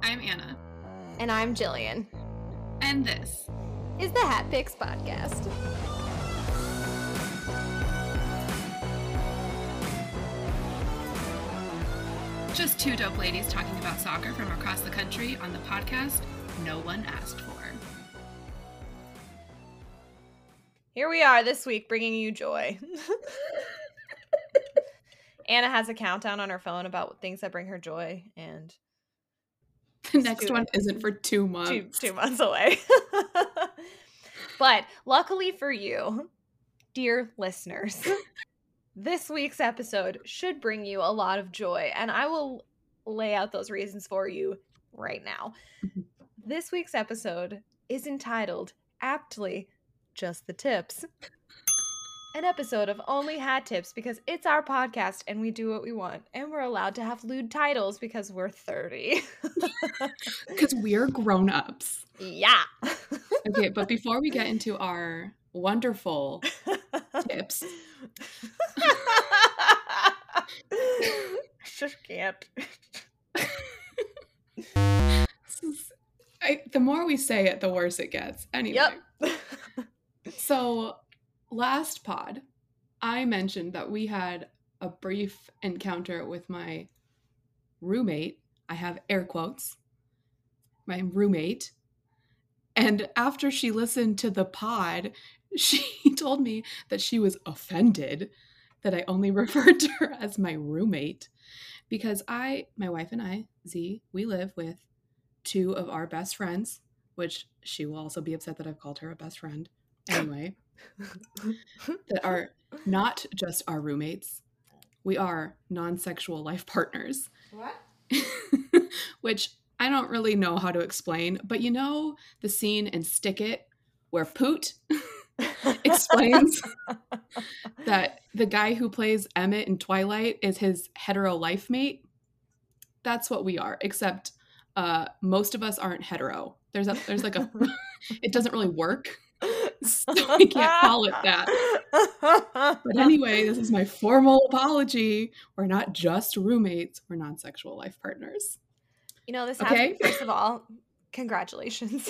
I'm Anna. And I'm Jillian. And this is the Hat Picks Podcast. Just two dope ladies talking about soccer from across the country on the podcast no one asked for. Here we are this week bringing you joy. Anna has a countdown on her phone about things that bring her joy, and the next one isn't for 2 months. 2 months away. But luckily for you, dear listeners, this week's episode should bring you a lot of joy, and I will lay out those reasons for you right now. This week's episode is entitled, aptly, Just the Tips. An episode of Only Hat Tips because it's our podcast and we do what we want, and we're allowed to have lewd titles because we're 30. Because we're grown-ups. Yeah. Okay, but before we get into our wonderful tips. I just can't. The more we say it, the worse it gets. Anyway. Yep. So last pod, I mentioned that we had a brief encounter with my roommate. I have air quotes. My roommate. And after she listened to the pod, she told me that she was offended that I only referred to her as my roommate. Because my wife and I, Z, we live with two of our best friends, which she will also be upset that I've called her a best friend. Anyway, that are not just our roommates. We are non-sexual life partners. What? Which I don't really know how to explain, but you know the scene in Stick It where Poot explains that the guy who plays Emmett in Twilight is his hetero life mate? That's what we are, except most of us aren't hetero. There's like a it doesn't really work. So we can't call it that. But anyway, this is my formal apology. We're not just roommates. We're non-sexual life partners. You know, this happened, first of all, congratulations.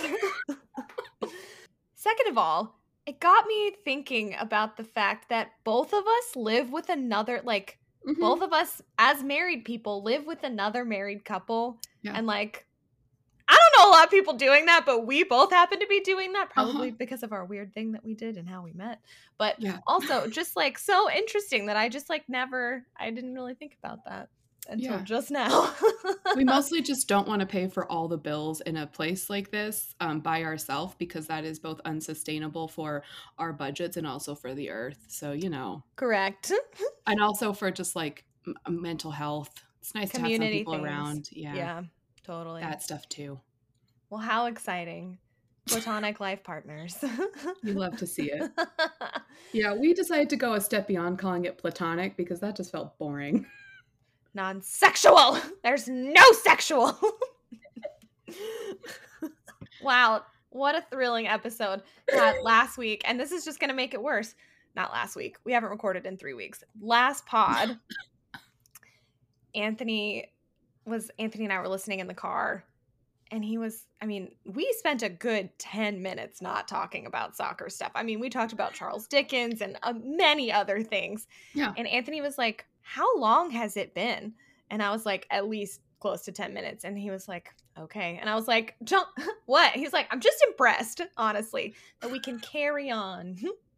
Second of all, it got me thinking about the fact that both of us live with another, both of us as married people live with another married couple. Yeah. And I don't know a lot of people doing that, but we both happen to be doing that, probably because of our weird thing that we did and how we met. But also just so interesting that I just I didn't really think about that until just now. We mostly just don't want to pay for all the bills in a place like this by ourselves, because that is both unsustainable for our budgets and also for the earth. So, you know. Correct. And also for just mental health. It's nice community to have some people things around. Yeah, totally. That stuff too. Well, how exciting. Platonic life partners. You love to see it. Yeah, we decided to go a step beyond calling it platonic because that just felt boring. Non-sexual. There's no sexual. Wow, what a thrilling episode. Last week, and this is just going to make it worse. Not last week. We haven't recorded in 3 weeks. Last pod, Anthony and I were listening in the car, and we spent a good 10 minutes not talking about soccer stuff. We talked about Charles Dickens and many other things. Yeah. And Anthony was like, how long has it been? And I was like, at least close to 10 minutes. And he was like, okay. And I was like, what? He's like, I'm just impressed, honestly, that we can carry on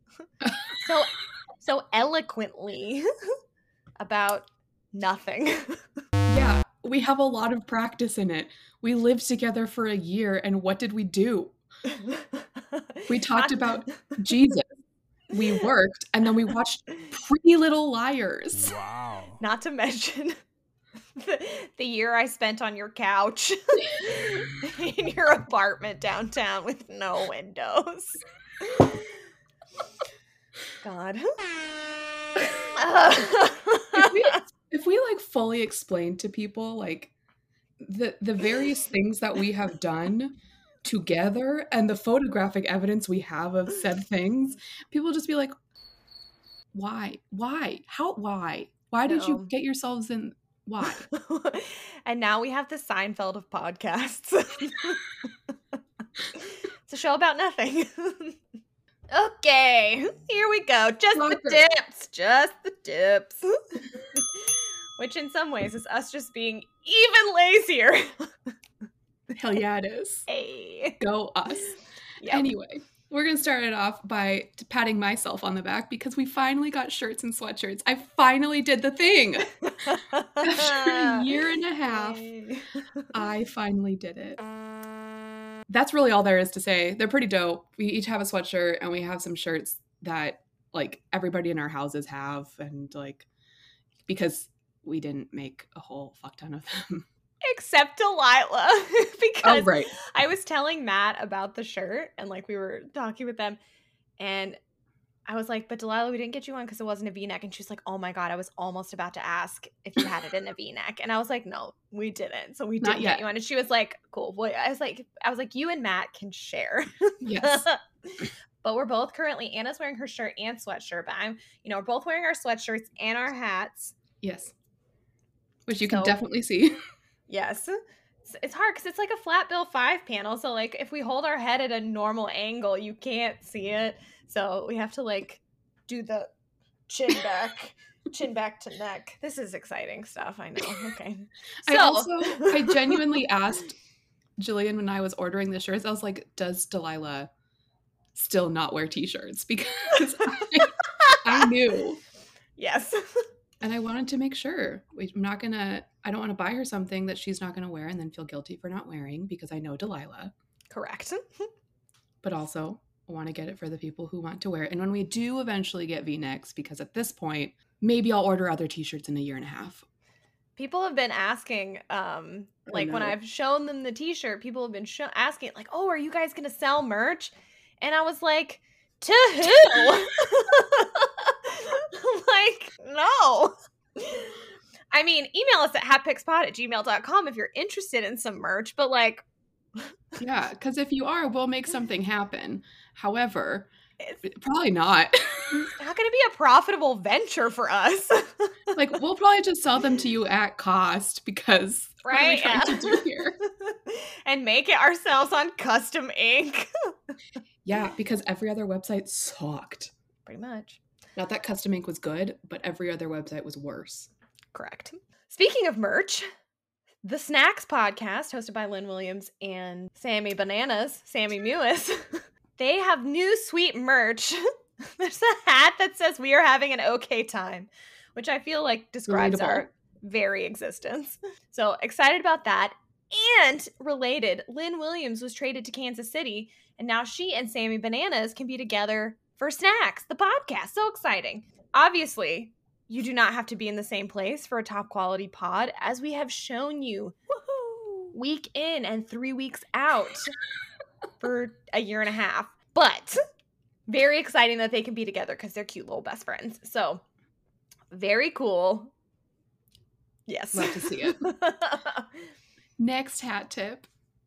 so eloquently about nothing. Yeah, we have a lot of practice in it. We lived together for a year, and what did we do? We talked about Jesus. We worked, and then we watched Pretty Little Liars. Wow. Not to mention the year I spent on your couch in your apartment downtown with no windows. God. If we fully explain to people the various things that we have done together and the photographic evidence we have of said things, people just be like, why did you get yourselves in Why? And now we have the Seinfeld of podcasts. It's a show about nothing. Okay, here we go. Just the tips. Which in some ways is us just being even lazier. Hell yeah, it is. Hey. Go us. Yep. Anyway, we're going to start it off by patting myself on the back because we finally got shirts and sweatshirts. I finally did the thing. After a year and a half, I finally did it. That's really all there is to say. They're pretty dope. We each have a sweatshirt and we have some shirts that like everybody in our houses have, and like because we didn't make a whole fuck ton of them. Except Delilah. Because right. I was telling Matt about the shirt and like we were talking with them and I was like, but Delilah, we didn't get you one because it wasn't a V-neck. And she's like, oh my God, I was almost about to ask if you had it in a V-neck. And I was like, no, we didn't. So we didn't get you one. And she was like, cool. Well, I was like, you and Matt can share. Yes. But we're both currently, Anna's wearing her shirt and sweatshirt, but we're both wearing our sweatshirts and our hats. Yes. Which you can definitely see. Yes. It's hard because it's like a flat bill 5 panel. So like if we hold our head at a normal angle, you can't see it. So we have to like do the chin back to neck. This is exciting stuff. I know. Okay. So I genuinely asked Jillian when I was ordering the shirts, I was like, does Delilah still not wear t-shirts? Because I knew. Yes. And I wanted to make sure. I don't want to buy her something that she's not going to wear and then feel guilty for not wearing because I know Delilah. Correct. But also, I want to get it for the people who want to wear it. And when we do eventually get V-necks, because at this point, maybe I'll order other t-shirts in a year and a half. People have been asking, when I've shown them the t-shirt, people have been asking, like, oh, are you guys going to sell merch? And I was like, to who? Like, no. I mean, email us at hatpicspod@gmail.com if you're interested in some merch, but like... Yeah, because if you are, we'll make something happen. However, probably not. It's not going to be a profitable venture for us. Like, we'll probably just sell them to you at cost because right? What are we trying to do here? And make it ourselves on custom ink. Yeah, because every other website sucked. Pretty much. Not that custom ink was good, but every other website was worse. Correct. Speaking of merch, the Snacks podcast, hosted by Lynn Williams and Sammy Mewis, they have new sweet merch. There's a hat that says we are having an okay time, which I feel like describes our very existence. So excited about that. And related, Lynn Williams was traded to Kansas City, and now she and Sammy Bananas can be together for Snacks, the podcast. So exciting. Obviously, you do not have to be in the same place for a top quality pod, as we have shown you week in and 3 weeks out for a year and a half. But very exciting that they can be together because they're cute little best friends. So very cool. Yes. Love to see it. Next hat tip.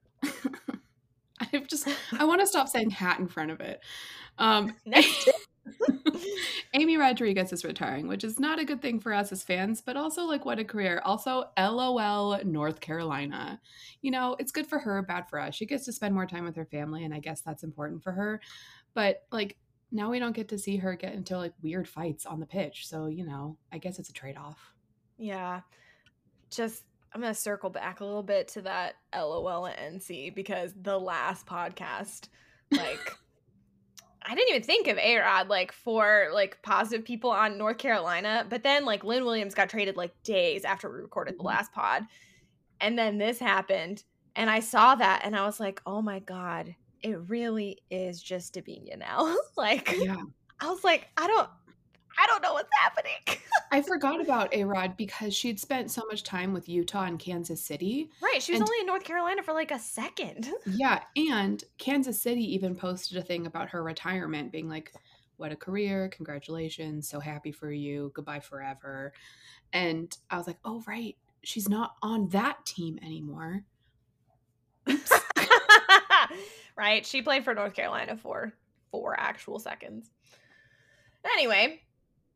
I want to stop saying hat in front of it. Next tip. Amy Rodriguez is retiring, which is not a good thing for us as fans, but also like what a career. Also, LOL North Carolina. It's good for her, bad for us. She gets to spend more time with her family, and I guess that's important for her. But like now we don't get to see her get into like weird fights on the pitch. So, I guess it's a trade-off. Yeah. I'm going to circle back a little bit to that LOL at NC because the last podcast, like, I didn't even think of A-Rod, like, for, like, positive people on North Carolina. But then, like, Lynn Williams got traded, like, days after we recorded the last pod. And then this happened. And I saw that, and I was like, oh, my God, it really is just Davinia now. Like, yeah. I was like, I don't know what's happening. I forgot about A-Rod because she'd spent so much time with Utah and Kansas City. Right. She was only in North Carolina for like a second. Yeah. And Kansas City even posted a thing about her retirement being like, what a career. Congratulations. So happy for you. Goodbye forever. And I was like, oh, right. She's not on that team anymore. Oops. Right. She played for North Carolina for 4 actual seconds. Anyway.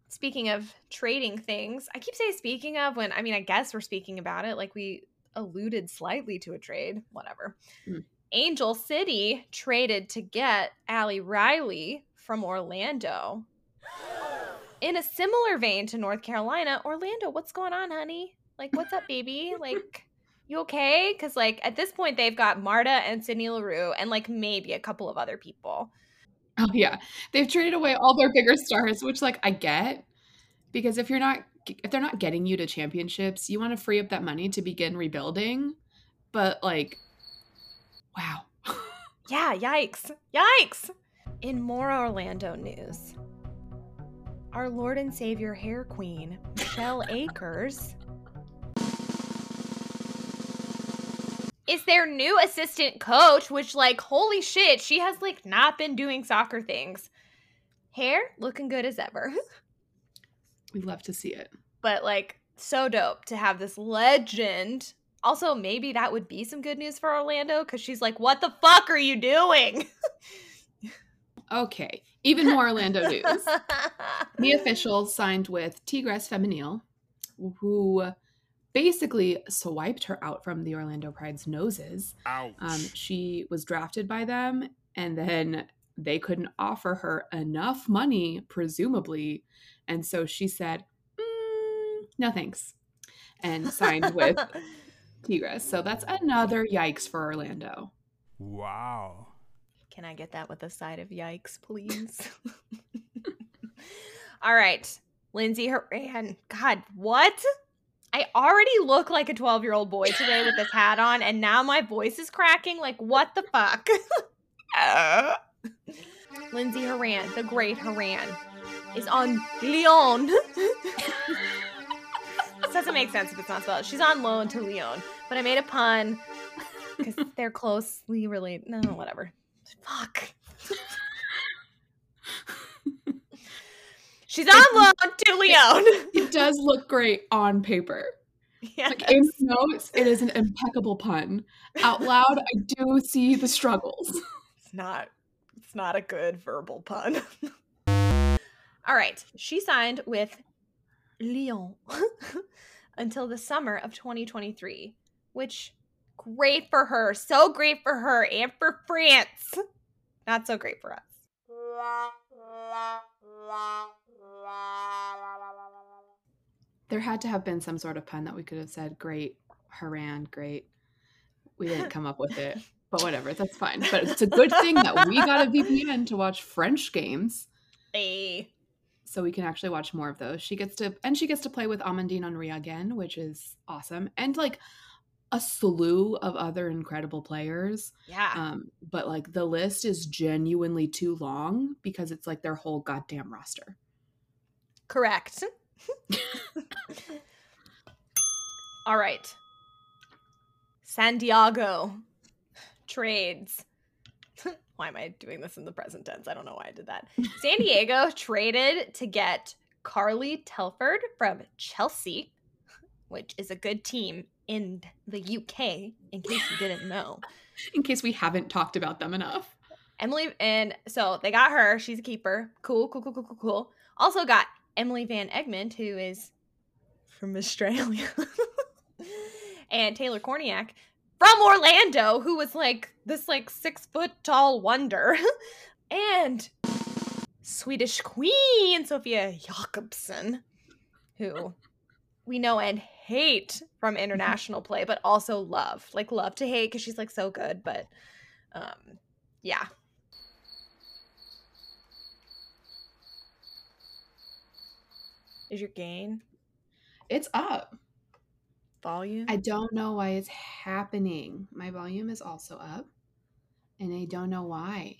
Speaking of trading things, I keep saying speaking of when, I mean, I guess we're speaking about it. Like we alluded slightly to a trade, whatever. Mm. Angel City traded to get Allie Riley from Orlando. In a similar vein to North Carolina, Orlando, what's going on, honey? Like, what's up, baby? Like, you okay? Because, like, at this point, they've got Marta and Sydney LaRue and, like, maybe a couple of other people. Oh, yeah. They've traded away all their bigger stars, which, like, I get. Because if they're not getting you to championships, you want to free up that money to begin rebuilding. But, like, wow. Yeah, yikes. Yikes! In more Orlando news, our Lord and Savior hair queen, Michelle Akers, is their new assistant coach, which, like, holy shit, she has, like, not been doing soccer things. Hair looking good as ever. We love to see it. But, like, so dope to have this legend. Also, maybe that would be some good news for Orlando, because she's like, what the fuck are you doing? Okay. Even more Orlando news. The officials signed with Tigres Femenil, who basically swiped her out from the Orlando Pride's noses. Ouch. She was drafted by them, and then they couldn't offer her enough money, presumably. And so she said, no thanks, and signed with Tigres. So that's another yikes for Orlando. Wow. Can I get that with a side of yikes, please? All right. Lindsay Horan. God, what? I already look like a 12-year-old boy today with this hat on, and now my voice is cracking. Like, what the fuck? Lindsay Horan, the great Horan, is on Lyon. This doesn't make sense if it's not spelled. She's on loan to Lyon, but I made a pun because they're closely related. No, whatever. Fuck. She's on loan to Lyon. It does look great on paper. Yes. Like in notes, it is an impeccable pun. Out loud, I do see the struggles. It's not a good verbal pun. All right. She signed with Lyon until the summer of 2023, which great for her. So great for her and for France. Not so great for us. There had to have been some sort of pun that we could have said, great, Haran, great. We didn't come up with it, but whatever, that's fine. But it's a good thing that we got a VPN to watch French games. Hey. So we can actually watch more of those. She gets to play with Amandine Henry again, which is awesome. And like a slew of other incredible players. Yeah. But like the list is genuinely too long because it's like their whole goddamn roster. Correct. All right. Santiago trades. Why am I doing this in the present tense? I don't know why I did that. San Diego traded to get Carly Telford from Chelsea, which is a good team in the UK, in case you didn't know. In case we haven't talked about them enough. Emily, and so they got her. She's a keeper. Cool. Also got Emily Van Egmond, who is from Australia. And Taylor Korniak from Orlando, who was like this like 6 foot tall wonder. And Swedish Queen Sofia Jakobsen, who we know and hate from international play, but also love to hate because she's like so good. But yeah. Is your gain? It's up. Volume? I don't know why it's happening. My volume is also up. And I don't know why.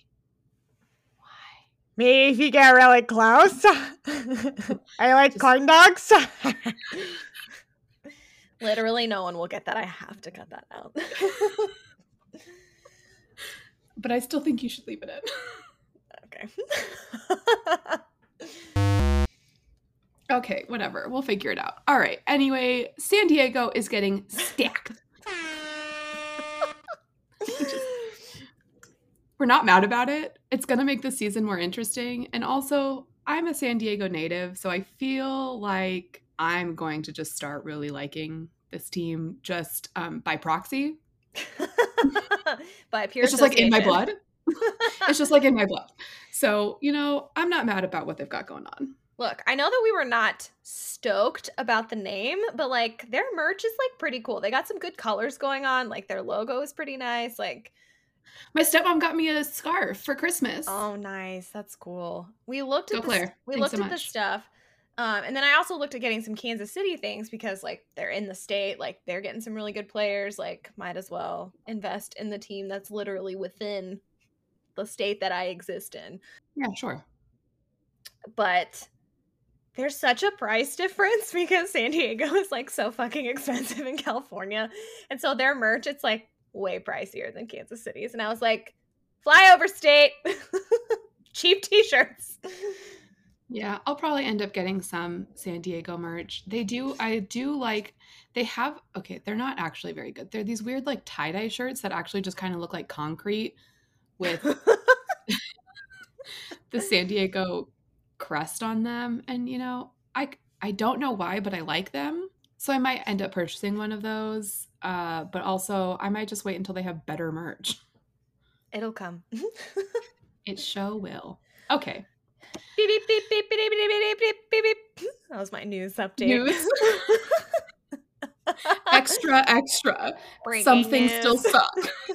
Maybe if you get really close. I like corn dogs. Literally no one will get that. I have to cut that out. But I still think you should leave it in. Okay. Okay, whatever. We'll figure it out. All right. Anyway, San Diego is getting stacked. We're not mad about it. It's going to make the season more interesting. And also, I'm a San Diego native, so I feel like I'm going to just start really liking this team just by proxy. By pure It's just like in my association. blood. It's just like in my blood. So, I'm not mad about what they've got going on. Look, I know that we were not stoked about the name, but like their merch is like pretty cool. They got some good colors going on. Like their logo is pretty nice. Like, My stepmom got me a scarf for Christmas. oh, nice. That's cool. We looked Go at Claire. we Thanks looked so at the much. stuff. And then I also looked at getting some Kansas City things because like they're in the state, like they're getting some really good players, like might as well invest in the team that's literally within the state that I exist in. Yeah, sure. But there's such a price difference because San Diego is like so fucking expensive in California. And so their merch, it's like way pricier than Kansas City's. And I was like, fly over state. Cheap t-shirts. Yeah, I'll probably end up getting some San Diego merch. They're not actually very good. They're these weird like tie-dye shirts that actually just kind of look like concrete with the San Diego crest on them. And I don't know why, but I like them. So I might end up purchasing one of those. But also I might just wait until they have better merch. It'll come. It sure will. Okay. Beep, beep, beep, beep, beep, beep, beep, beep, beep, beep. That was my news update. News. Extra. Breaking Some things news. still suck.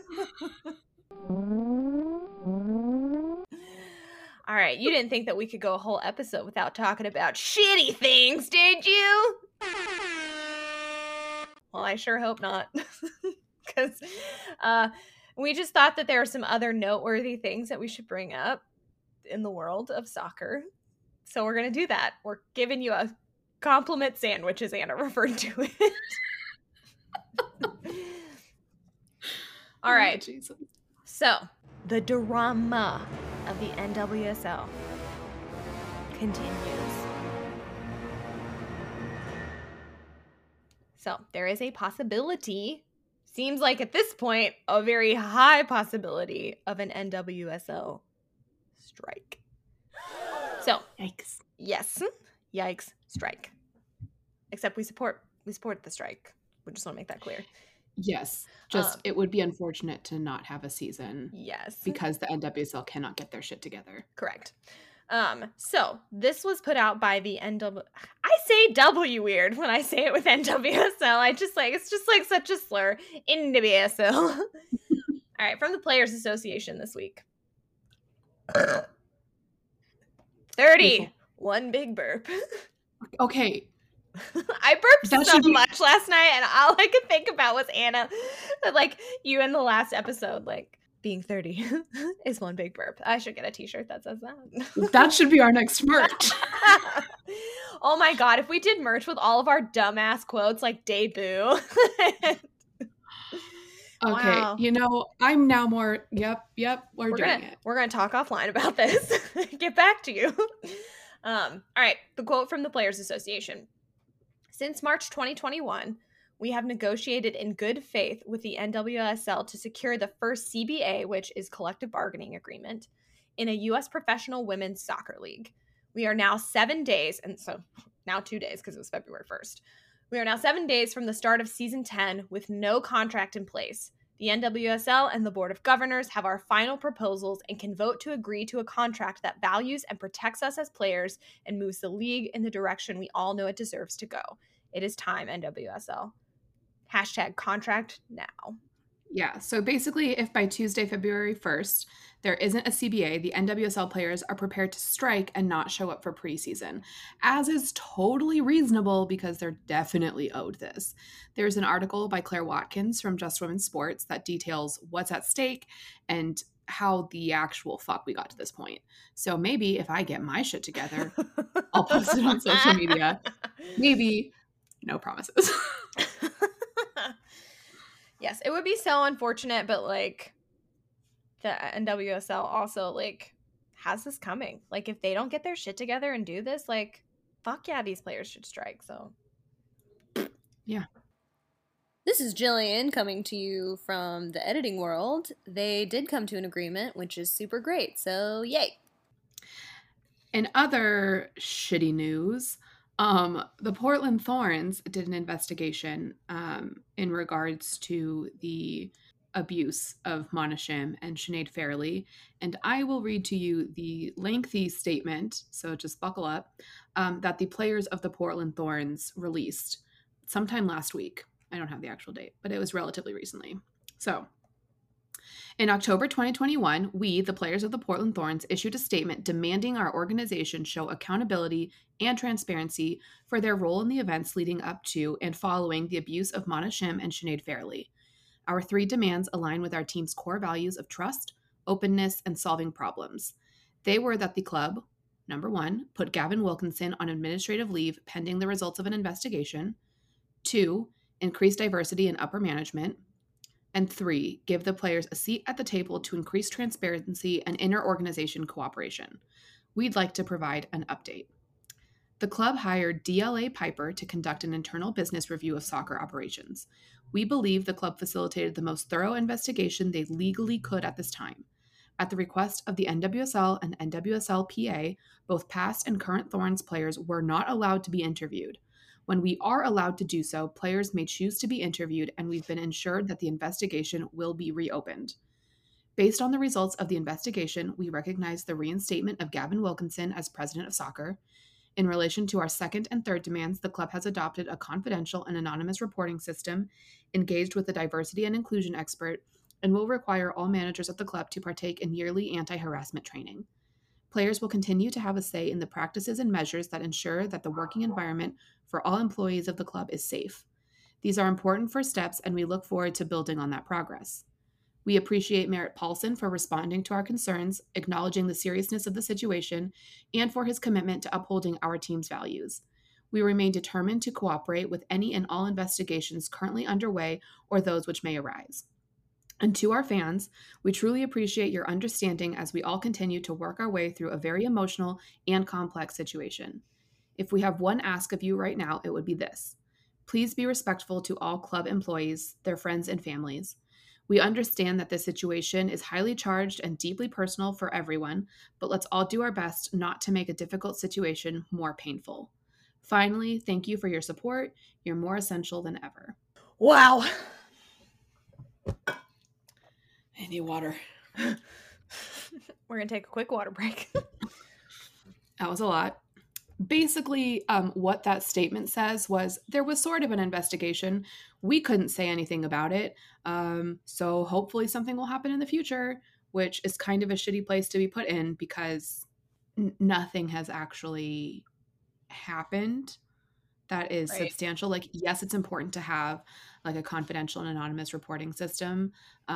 All right, you didn't think that we could go a whole episode without talking about shitty things, did you? Well, I sure hope not. Because we just thought that there are some other noteworthy things that we should bring up in the world of soccer. So we're going to do that. We're giving you a compliment sandwich, as Anna referred to it. All right. Oh, Jesus. So, the drama of the NWSL continues. So, there is a possibility, seems like at this point, a very high possibility of an NWSL strike. So, Yikes. yes, yikes, strike. Except we support the strike. We just want to make that clear. Yes. Just it would be unfortunate to not have a season Yes. because the NWSL cannot get their shit together. Correct. So this was put out by the NW. I say W weird when I say it with NWSL. It's just like such a slur. NWSL. All right, from the Players Association this week. 30. Beautiful. One big burp. Okay. I burped That so should be- much last night, and all I could think about was Anna. Like you in the last episode, like being 30 is one big burp. I should get a t-shirt that says that. That should be our next merch. Oh my god, if we did merch with all of our dumbass quotes like debut. Okay. Wow. I'm now more, yep, we're doing it. We're gonna talk offline about this. Get back to you. All right, the quote from the Players Association. Since March 2021, we have negotiated in good faith with the NWSL to secure the first CBA, which is collective bargaining agreement, in a U.S. professional women's soccer league. We are now 7 days, and so now 2 days because it was February 1st. We are now 7 days from the start of season 10 with no contract in place. The NWSL and the Board of Governors have our final proposals and can vote to agree to a contract that values and protects us as players and moves the league in the direction we all know it deserves to go. It is time, NWSL. # contract now. Yeah. So basically, if by Tuesday, February 1st, there isn't a CBA, the NWSL players are prepared to strike and not show up for preseason, as is totally reasonable because they're definitely owed this. There's an article by Claire Watkins from Just Women's Sports that details what's at stake and how the actual fuck we got to this point. So maybe if I get my shit together, I'll post it on social media. Maybe. No promises. Yes, it would be so unfortunate, but like the NWSL also like has this coming. Like if they don't get their shit together and do this, like fuck yeah, these players should strike. So yeah. This is Jillian coming to you from the editing world. They did come to an agreement, which is super great. So yay. In other shitty news, the Portland Thorns did an investigation in regards to the abuse of Monishim and Sinead Fairley, and I will read to you the lengthy statement, so just buckle up, that the players of the Portland Thorns released sometime last week. I don't have the actual date, but it was relatively recently. So, in October 2021, we, the players of the Portland Thorns, issued a statement demanding our organization show accountability and transparency for their role in the events leading up to and following the abuse of Monishim and Sinead Fairley. Our 3 demands align with our team's core values of trust, openness, and solving problems. They were that the club, number 1, put Gavin Wilkinson on administrative leave pending the results of an investigation. 2, increase diversity in upper management. And 3, give the players a seat at the table to increase transparency and inter-organization cooperation. We'd like to provide an update. The club hired DLA Piper to conduct an internal business review of soccer operations. We believe the club facilitated the most thorough investigation they legally could at this time. At the request of the NWSL and NWSL-PA, both past and current Thorns players were not allowed to be interviewed. When we are allowed to do so, players may choose to be interviewed, and we've been ensured that the investigation will be reopened. Based on the results of the investigation, we recognize the reinstatement of Gavin Wilkinson as president of soccer. In relation to our second and third demands, the club has adopted a confidential and anonymous reporting system, engaged with a diversity and inclusion expert, and will require all managers of the club to partake in yearly anti-harassment training. Players will continue to have a say in the practices and measures that ensure that the working environment for all employees of the club is safe. These are important first steps, and we look forward to building on that progress. We appreciate Merritt Paulson for responding to our concerns, acknowledging the seriousness of the situation, and for his commitment to upholding our team's values. We remain determined to cooperate with any and all investigations currently underway or those which may arise. And to our fans, we truly appreciate your understanding as we all continue to work our way through a very emotional and complex situation. If we have one ask of you right now, it would be this. Please be respectful to all club employees, their friends, and families. We understand that this situation is highly charged and deeply personal for everyone, but let's all do our best not to make a difficult situation more painful. Finally, thank you for your support. You're more essential than ever. Wow. I need water. We're going to take a quick water break. That was a lot. Basically, what that statement says was there was sort of an investigation. We couldn't say anything about it. So hopefully something will happen in the future, which is kind of a shitty place to be put in because nothing has actually happened that is Right. substantial. Like, yes, it's important to have like a confidential and anonymous reporting system.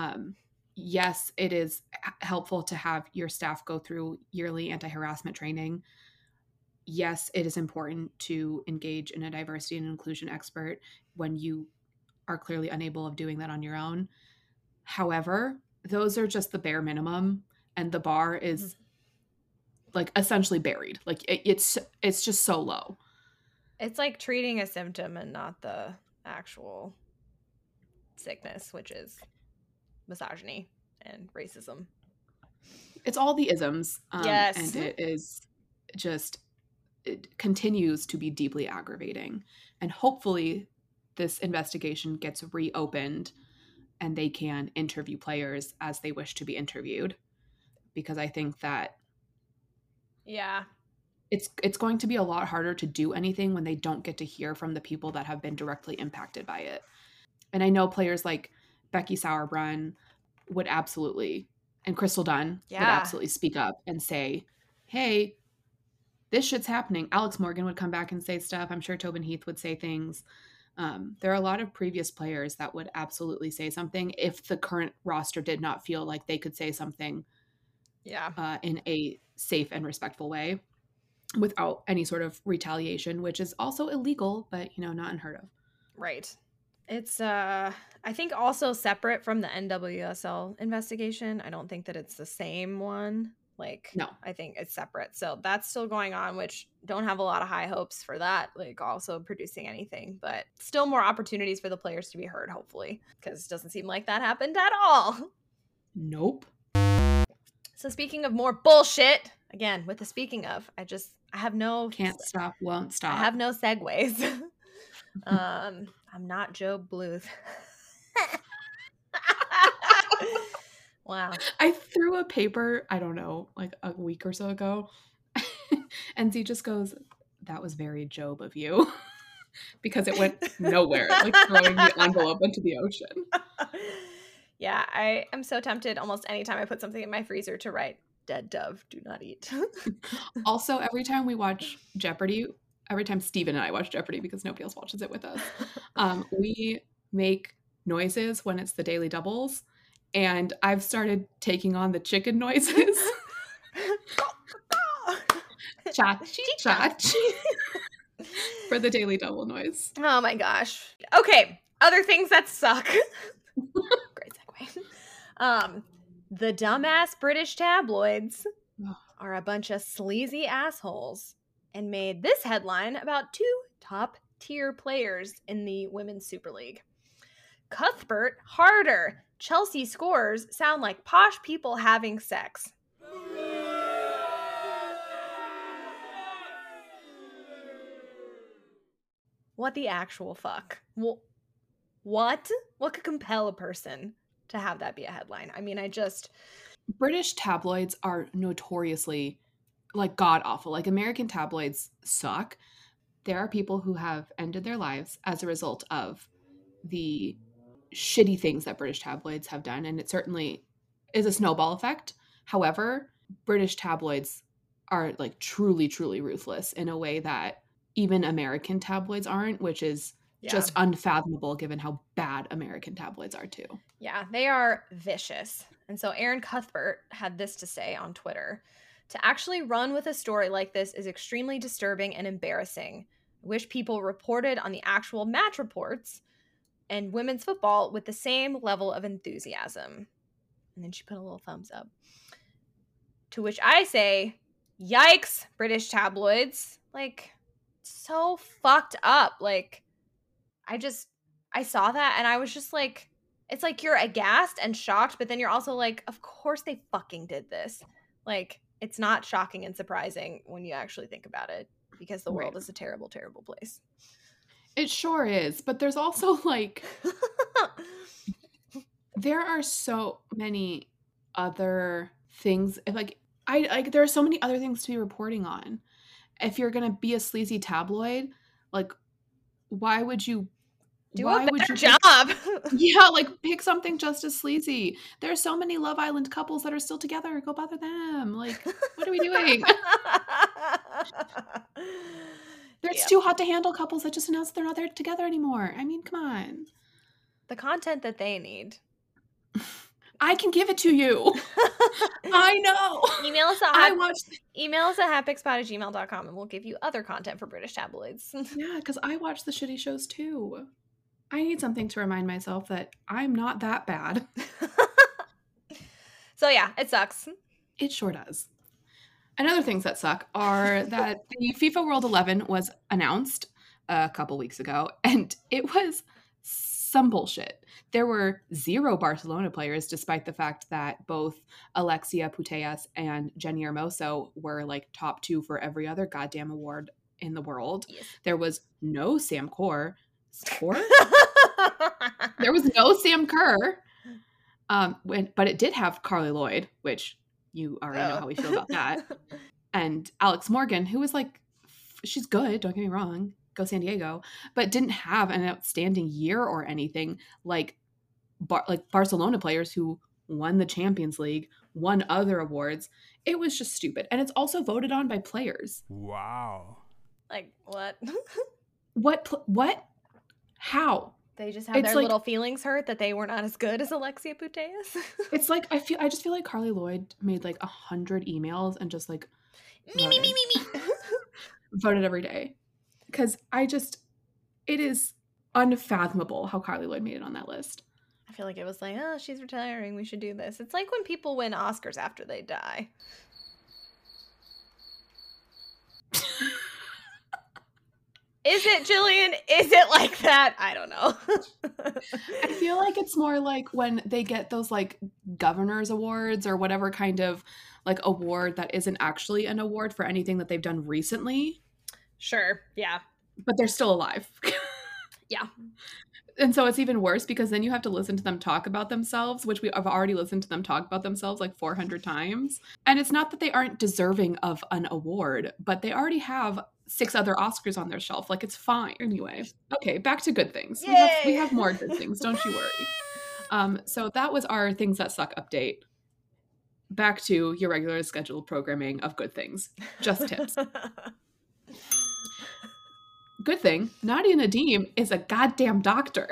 Yes, it is helpful to have your staff go through yearly anti-harassment training. Yes, it is important to engage in a diversity and inclusion expert when you are clearly unable of doing that on your own. However, those are just the bare minimum, and the bar is like essentially buried. Like it's just so low. It's like treating a symptom and not the actual sickness, which is misogyny and racism. It's all the isms. Yes. And it is just, it continues to be deeply aggravating. And hopefully this investigation gets reopened and they can interview players as they wish to be interviewed. Because I think that Yeah. it's going to be a lot harder to do anything when they don't get to hear from the people that have been directly impacted by it. And I know players like Becky Sauerbrunn would absolutely, and Crystal Dunn would absolutely speak up and say, hey, this shit's happening. Alex Morgan would come back and say stuff. I'm sure Tobin Heath would say things. There are a lot of previous players that would absolutely say something if the current roster did not feel like they could say something in a safe and respectful way without any sort of retaliation, which is also illegal, but, you know, not unheard of. Right. It's, I think also separate from the NWSL investigation. I don't think that it's the same one. Like, no, I think it's separate. So that's still going on, which don't have a lot of high hopes for that, like also producing anything, but still more opportunities for the players to be heard, hopefully, because it doesn't seem like that happened at all. Nope. So speaking of more bullshit, again, with the speaking of, I have no Can't stop, won't stop. I have no segues. I'm not Job Bluth. Wow. I threw a paper, I don't know, like a week or so ago, and Z just goes, "That was very Job of you," because it went nowhere, like throwing the envelope into the ocean. Yeah, I am so tempted almost anytime I put something in my freezer to write "dead dove, do not eat." Also, every time we watch Jeopardy, every time Steven and I watch Jeopardy, because nobody else watches it with us, we make noises when it's the Daily Doubles, and I've started taking on the chicken noises. Chachi, chachi. For the Daily Double noise. Oh my gosh. Okay, other things that suck. Great segue. The dumbass British tabloids are a bunch of sleazy assholes and made this headline about two top-tier players in the Women's Super League. Cuthbert Harder. Chelsea scores sound like posh people having sex. What the actual fuck? Well, what? What could compel a person to have that be a headline? I mean, British tabloids are notoriously like god awful. Like American tabloids suck. There are people who have ended their lives as a result of the shitty things that British tabloids have done, and it certainly is a snowball effect. However, British tabloids are like truly, truly ruthless in a way that even American tabloids aren't, which is just unfathomable given how bad American tabloids are too. Yeah, they are vicious. And so Aaron Cuthbert had this to say on Twitter: "To actually run with a story like this is extremely disturbing and embarrassing. I wish people reported on the actual match reports and women's football with the same level of enthusiasm." And then she put a little thumbs up. To which I say, yikes, British tabloids. Like, so fucked up. Like, I saw that and I was just like, it's like you're aghast and shocked, but then you're also like, of course they fucking did this. Like, it's not shocking and surprising when you actually think about it, because the world is a terrible, terrible place. It sure is, but there's also like there are so many other things. Like there are so many other things to be reporting on. If you're gonna be a sleazy tabloid, like why would you do a better job? Pick something just as sleazy. There are so many Love Island couples that are still together. Go bother them. Like, what are we doing? There's too hot to handle couples that just announced they're not there together anymore. I mean, come on. The content that they need. I can give it to you. I know. Email us at hatpickspot@gmail.com and we'll give you other content for British tabloids. Yeah, because I watch the shitty shows too. I need something to remind myself that I'm not that bad. So yeah, it sucks. It sure does. And other things that suck are that the FIFA World 11 was announced a couple weeks ago, and it was some bullshit. There were 0 Barcelona players, despite the fact that both Alexia Putellas and Jenny Hermoso were like top 2 for every other goddamn award in the world. Yes. There was no Sam Kerr. There was no Sam Kerr. But it did have Carly Lloyd, which you already know how we feel about that. And Alex Morgan, who was like, she's good, don't get me wrong, go San Diego, but didn't have an outstanding year or anything like Barcelona players who won the Champions League, won other awards. It was just stupid. And it's also voted on by players. Wow. Like, what? What? How? They just have their little feelings hurt that they were not as good as Alexia Putellas. It's like I just feel like Carly Lloyd made like 100 emails and just like me. Voted every day. Because it is unfathomable how Carly Lloyd made it on that list. I feel like it was like, oh, she's retiring, we should do this. It's like when people win Oscars after they die. Is it, Jillian? Is it like that? I don't know. I feel like it's more like when they get those like governor's awards or whatever kind of like award that isn't actually an award for anything that they've done recently, Sure. Yeah. but they're still alive. Yeah. And so it's even worse because then you have to listen to them talk about themselves, which I've already listened to them talk about themselves like 400 times. And it's not that they aren't deserving of an award, but they already have 6 other Oscars on their shelf. Like, it's fine. Anyway, okay, back to good things. We Yay! have more good things. Don't you worry. So that was our Things That Suck update. Back to your regular scheduled programming of good things. Just tips. Good thing, Nadia Nadim is a goddamn doctor.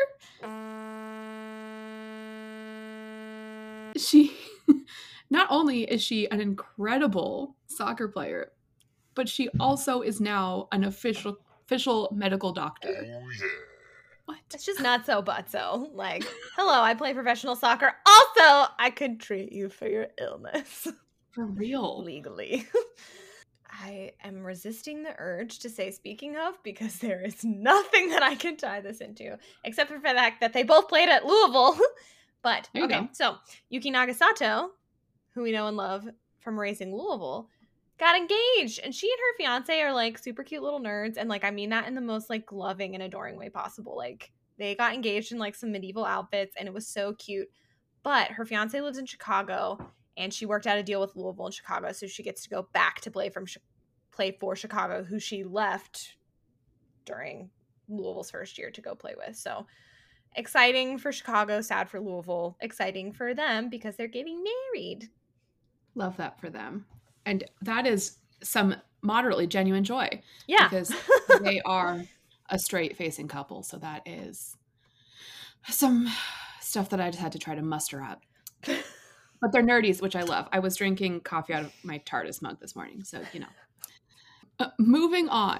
She, not only is she an incredible soccer player, but she also is now an official medical doctor. What? It's just not so but so. Like, hello, I play professional soccer. Also, I could treat you for your illness. For real. Legally. I am resisting the urge to say speaking of because there is nothing that I can tie this into except for the fact that they both played at Louisville. But, There you okay, go. so Yuki Nagasato, who we know and love from Raising Louisville, got engaged. And she and her fiance are like super cute little nerds. And like, I mean that in the most like loving and adoring way possible. Like, they got engaged in like some medieval outfits and it was so cute. But her fiance lives in Chicago. And she worked out a deal with Louisville and Chicago, so she gets to go back to play for Chicago, who she left during Louisville's first year to go play with. So exciting for Chicago, sad for Louisville, exciting for them because they're getting married. Love that for them. And that is some moderately genuine joy. Yeah. Because they are a straight-facing couple, so that is some stuff that I just had to try to muster up. But they're nerdies, which I love. I was drinking coffee out of my TARDIS mug this morning, so, you know. Moving on.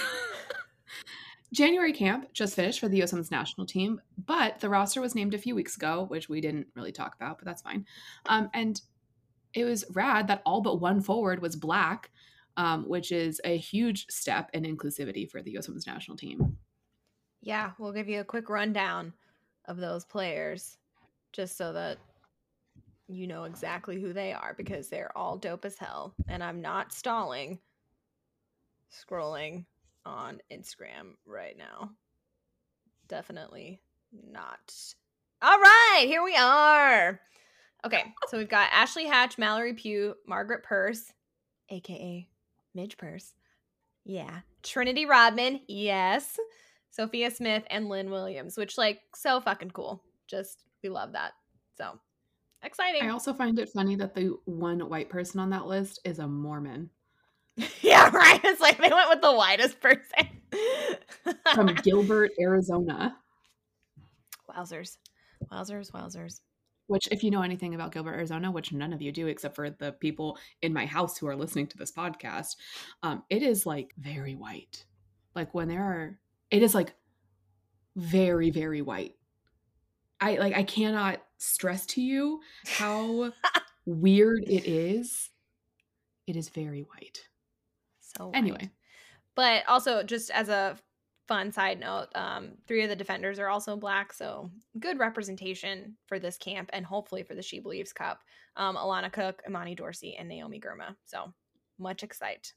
January camp just finished for the U.S. Women's National Team, but the roster was named a few weeks ago, which we didn't really talk about, but that's fine. And it was rad that all but one forward was Black, which is a huge step in inclusivity for the U.S. Women's National Team. Yeah, we'll give you a quick rundown of those players just so that you know exactly who they are because they're all dope as hell. And I'm not stalling. Scrolling on Instagram right now. Definitely not. All right, here we are. Okay, so we've got Ashley Hatch, Mallory Pugh, Margaret Purse, aka Midge Purse. Yeah. Trinity Rodman, yes. Sophia Smith and Lynn Williams, which like so fucking cool. Just we love that. So exciting. I also find it funny that the one white person on that list is a Mormon. Yeah, right. It's like they went with the whitest person. From Gilbert, Arizona. Wowzers. Wowzers. Which, if you know anything about Gilbert, Arizona, which none of you do except for the people in my house who are listening to this podcast, it is like very white. Like it is like very, very white. I cannot stress to you how weird it is. It is very white. So white. Anyway. But also, just as a fun side note, 3 of the defenders are also Black, so good representation for this camp and hopefully for the She Believes Cup. Alana Cook, Imani Dorsey, and Naomi Girma. So much excite.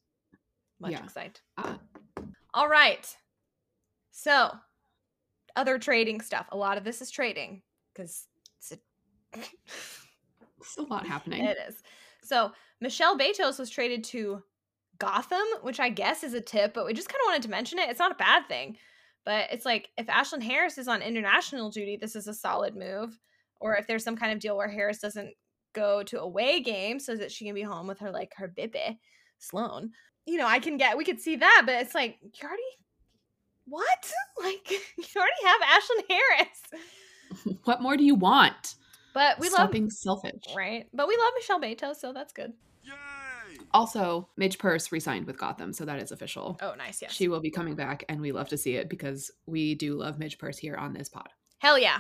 All right. So other trading stuff. A lot of this is trading because It's a lot happening. it is. So Michelle Betos was traded to Gotham, which I guess is a tip, but we just kind of wanted to mention it. It's not a bad thing, but it's like if Ashlyn Harris is on international duty, this is a solid move. Or if there's some kind of deal where Harris doesn't go to away games so that she can be home with her baby, Sloan. You know, we could see that, but it's like, you already, what? Like, you already have Ashlyn Harris. What more do you want? But we Stop love being selfish. Right. But we love Michelle Betos, so that's good. Also, Midge Purse re-signed with Gotham, so that is official. Oh, nice. Yes. She will be coming back, and we love to see it because we do love Midge Purse here on this pod. Hell yeah.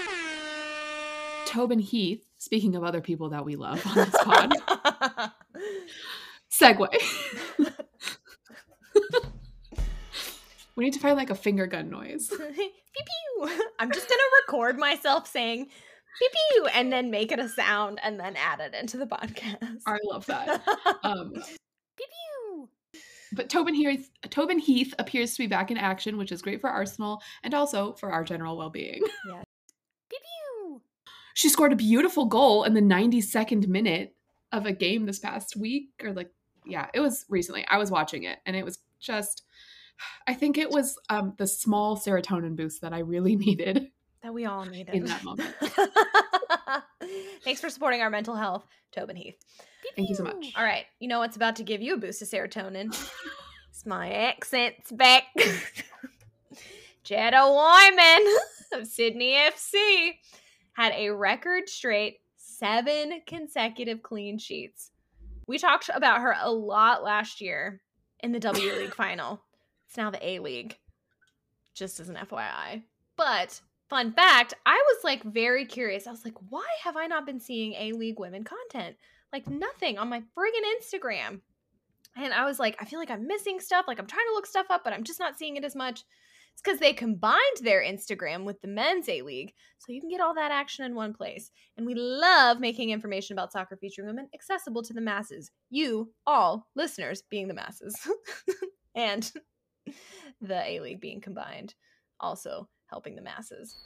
Tobin Heath, speaking of other people that we love on this pod. Segue. We need to find like a finger gun noise. Pew pew. I'm just gonna record myself saying pew pew and then make it a sound and then add it into the podcast. I love that. Pew pew. But Tobin Heath appears to be back in action, which is great for Arsenal and also for our general well-being. Pew pew. She scored a beautiful goal in the 92nd minute of a game this past week, or like, yeah, it was recently. I was watching it, and it was just, I think it was the small serotonin boost that I really needed That we all needed in that moment. Thanks for supporting our mental health, Tobin Heath. Thank you so much. All right, you know what's about to give you a boost of serotonin? It's my accent's back. Jetta Wyman of Sydney FC had a record straight 7 consecutive clean sheets. We talked about her a lot last year in the W League final. It's now the A League, just as an FYI. But fun fact, I was like very curious. I was like, why have I not been seeing A League women content? Like nothing on my friggin' Instagram. And I was like, I feel like I'm missing stuff. Like I'm trying to look stuff up, but I'm just not seeing it as much. It's because they combined their Instagram with the men's A League, so you can get all that action in one place. And we love making information about soccer featuring women accessible to the masses. You, all listeners, being the masses. And the A League being combined, also helping the masses.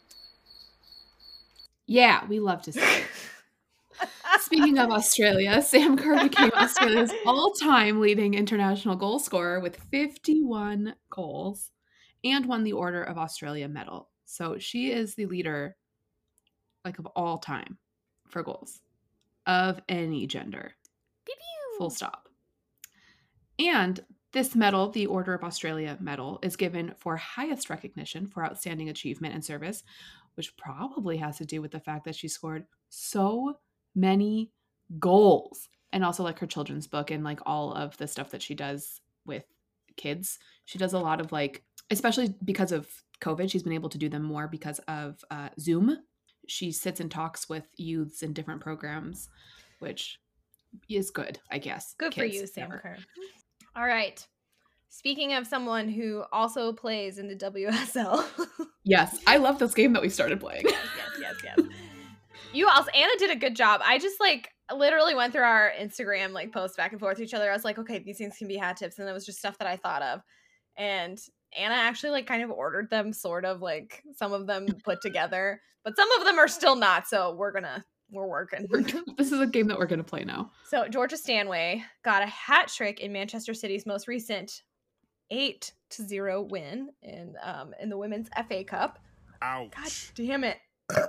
Yeah, we love to see it. Speaking of Australia, Sam Kerr became Australia's all-time leading international goal scorer with 51 goals and won the Order of Australia medal. So she is the leader, like, of all time for goals of any gender. Pew-pew. Full stop. And this medal, the Order of Australia medal, is given for highest recognition for outstanding achievement and service, which probably has to do with the fact that she scored so many goals, and also like her children's book and like all of the stuff that she does with kids. She does a lot of like, especially because of COVID, she's been able to do them more because of Zoom. She sits and talks with youths in different programs, which is good, I guess. Good for you, Sam Kerr. All right. Speaking of someone who also plays in the WSL. Yes, I love this game that we started playing. Yes. You also, Anna did a good job. I just like literally went through our Instagram like posts back and forth to each other. I was like, okay, these things can be hat tips, and it was just stuff that I thought of. And Anna actually like kind of ordered them, sort of like some of them put together, but some of them are still not. So we're working. This is a game that we're gonna play now. So Georgia Stanway got a hat trick in Manchester City's most recent 8-0 win in the Women's FA Cup. Ouch. God damn it.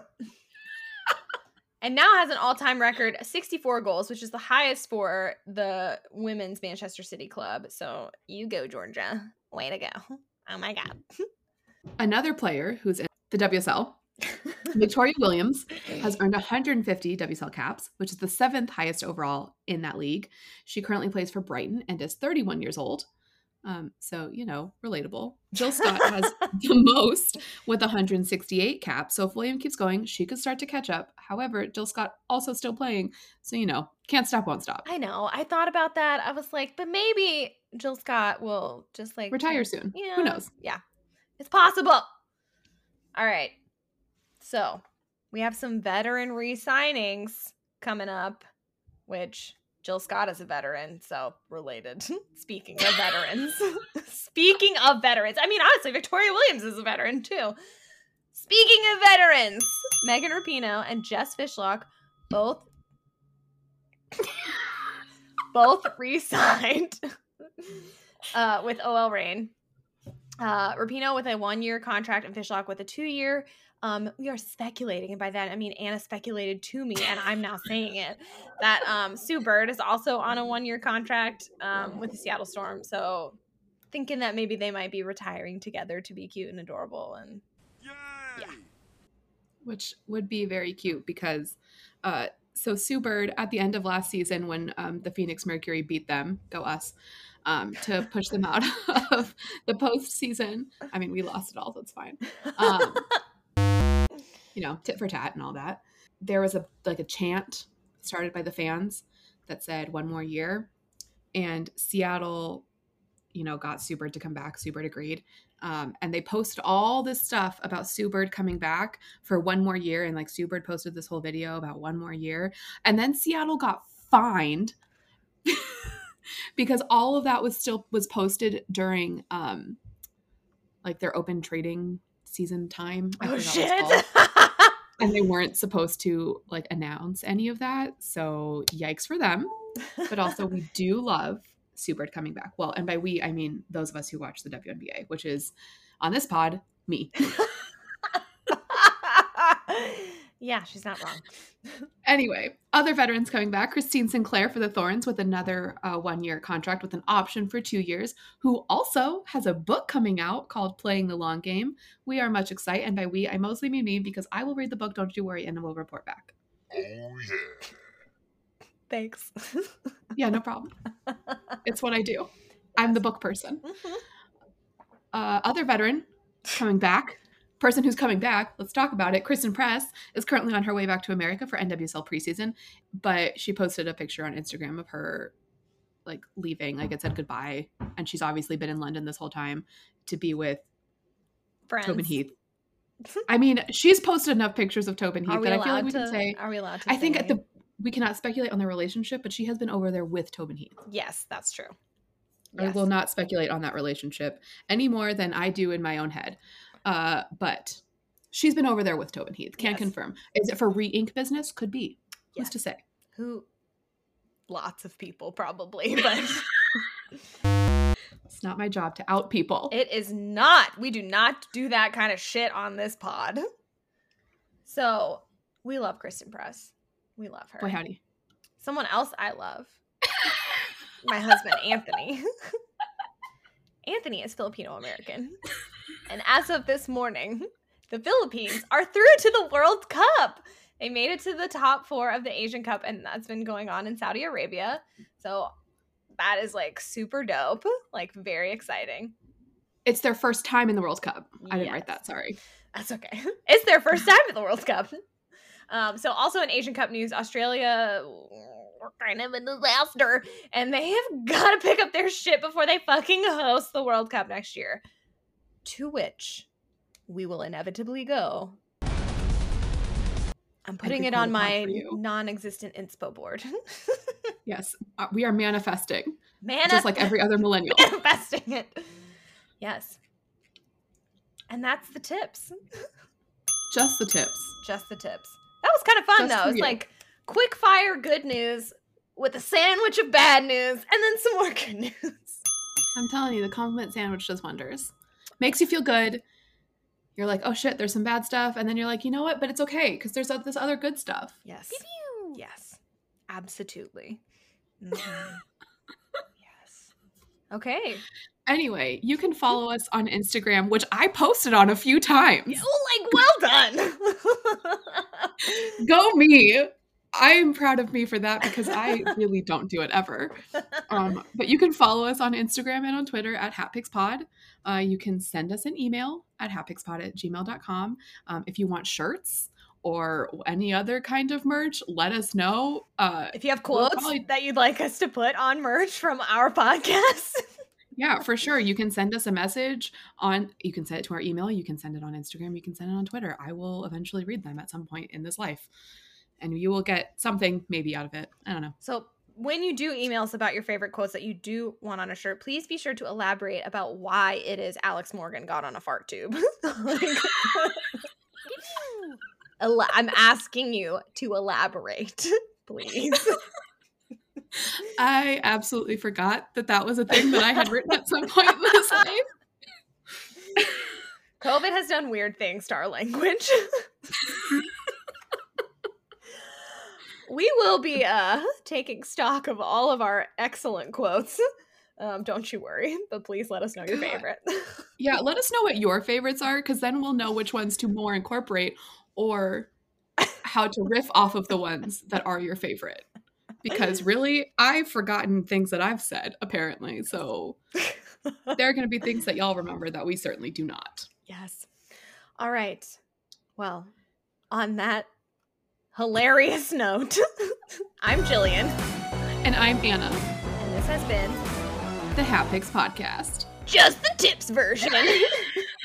And now has an all-time record 64 goals, which is the highest for the women's Manchester City club. So you go, Georgia. Way to go. Oh my God. Another player who's in the WSL, Victoria Williams, has earned 150 WSL caps, which is the 7th highest overall in that league. She currently plays for Brighton and is 31 years old. So, you know, relatable. Jill Scott has the most with 168 caps. So if William keeps going, she could start to catch up. However, Jill Scott also still playing. So, you know, can't stop, won't stop. I know. I thought about that. I was like, but maybe Jill Scott will just like retire soon. Yeah. Who knows? Yeah. It's possible. All right. So we have some veteran re-signings coming up, which Jill Scott is a veteran, so related. Speaking of veterans. I mean, honestly, Victoria Williams is a veteran, too. Speaking of veterans, Megan Rapinoe and Jess Fishlock both re-signed with OL Reign. Rapinoe with a 1-year contract and Fishlock with a 2-year. We are speculating, and by that I mean Anna speculated to me, and I'm now saying it, that Sue Bird is also on a 1-year contract with the Seattle Storm. So thinking that maybe they might be retiring together to be cute and adorable, and yeah, which would be very cute because so Sue Bird at the end of last season when the Phoenix Mercury beat them, go us, to push them out of the postseason. I mean, we lost it all, so it's fine. You know, tit for tat and all that. There was a chant started by the fans that said 1 more year, and Seattle got Sue Bird to come back. Sue Bird agreed. And they posted all this stuff about Sue Bird coming back for one more year. And like Sue Bird posted this whole video about one more year. And then Seattle got fined because all of that was posted during like their open trading season time. I Oh, forgot what it's shit. called. And they weren't supposed to like announce any of that. So yikes for them. But also we do love Sue Bird coming back. Well, and by we, I mean those of us who watch the WNBA, which is on this pod, me. Yeah, she's not wrong. Anyway, other veterans coming back. Christine Sinclair for the Thorns with another 1-year contract with an option for 2 years, who also has a book coming out called Playing the Long Game. We are much excited. And by we, I mostly mean me because I will read the book, don't you worry, and we'll report back. Oh, yeah. Thanks. Yeah, no problem. It's what I do. I'm the book person. Mhm. Other veteran coming back. Person who's coming back, let's talk about it. Kristen Press is currently on her way back to America for NWSL preseason, but she posted a picture on Instagram of her like leaving, like it said goodbye, and she's obviously been in London this whole time to be with Friends. Tobin Heath. I mean, she's posted enough pictures of Tobin Are Heath we that I feel like allowed we to can say. Are we allowed to I think say- we cannot speculate on their relationship, but she has been over there with Tobin Heath. Yes, that's true. I Yes. will not speculate on that relationship any more than I do in my own head. But she's been over there with Tobin Heath. Can't Yes. confirm. Is it for re-ink business? Could be. Who's Yes. to say? Who? Lots of people probably, but It's not my job to out people. it is not. We do not do that kind of shit on this pod. So we love Kristen Press. We love her. Boy, howdy. Someone else I love. My husband, Anthony. Anthony is Filipino American. And as of this morning, the Philippines are through to the World Cup. They made it to the top 4 of the Asian Cup, and that's been going on in Saudi Arabia. So that is like super dope, like very exciting. It's their first time in the World Cup. I didn't write Yes. that, sorry. That's okay. It's their first time at the World Cup. So also in Asian Cup news, Australia were kind of a disaster, and they have got to pick up their shit before they fucking host the World Cup next year. To which we will inevitably go. I'm putting it prepare on the pod my for you. non-existent inspo board. Yes, we are manifesting, Man, just like every other millennial. manifesting it. Yes. And that's the tips. Just the tips. Just the tips. That was kind of fun, Just though. for It's you. like quick fire good news with a sandwich of bad news and then some more good news. I'm telling you, the compliment sandwich does wonders. Makes you feel good. You're like, oh shit, there's some bad stuff. And then you're like, you know what? But it's okay because there's this other good stuff. Yes. Yes. Absolutely. Mhm. Yes. Okay. Anyway, you can follow us on Instagram, which I posted on a few times. Oh, like, well done. Go me. I'm proud of me for that because I really don't do it ever. But you can follow us on Instagram and on Twitter at HatPicksPod. You can send us an email at hatpickspod@gmail.com. If you want shirts or any other kind of merch, let us know. If you have We'll quotes probably- that you'd like us to put on merch from our podcast. Yeah, for sure. You can send us a message you can send it to our email. You can send it on Instagram. You can send it on Twitter. I will eventually read them at some point in this life. And you will get something maybe out of it. I don't know. So when you do email us about your favorite quotes that you do want on a shirt, please be sure to elaborate about why it is Alex Morgan got on a fart tube. I'm asking you to elaborate, please. I absolutely forgot that was a thing that I had written at some point in this life. COVID has done weird things to our language. We will be taking stock of all of our excellent quotes. Don't you worry, but please let us know your God. favorite. Yeah, let us know what your favorites are because then we'll know which ones to more incorporate or how to riff off of the ones that are your favorite. Because really, I've forgotten things that I've said, apparently. So there are going to be things that y'all remember that we certainly do not. Yes. All right. Well, on that hilarious note, I'm Jillian, And I'm Anna. and this has been the Hat Picks podcast. Just the tips version.